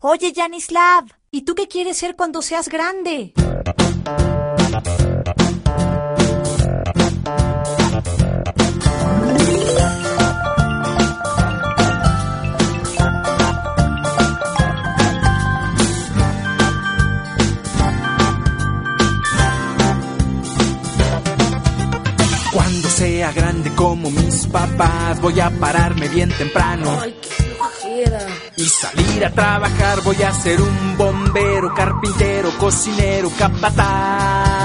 Oye, Yanislav, ¿y tú qué quieres ser cuando seas grande? Cuando sea grande como mis papás, voy a pararme bien temprano. ¡Ay, qué flojera! Y salir a trabajar, voy a ser un bombero, carpintero, cocinero, capataz.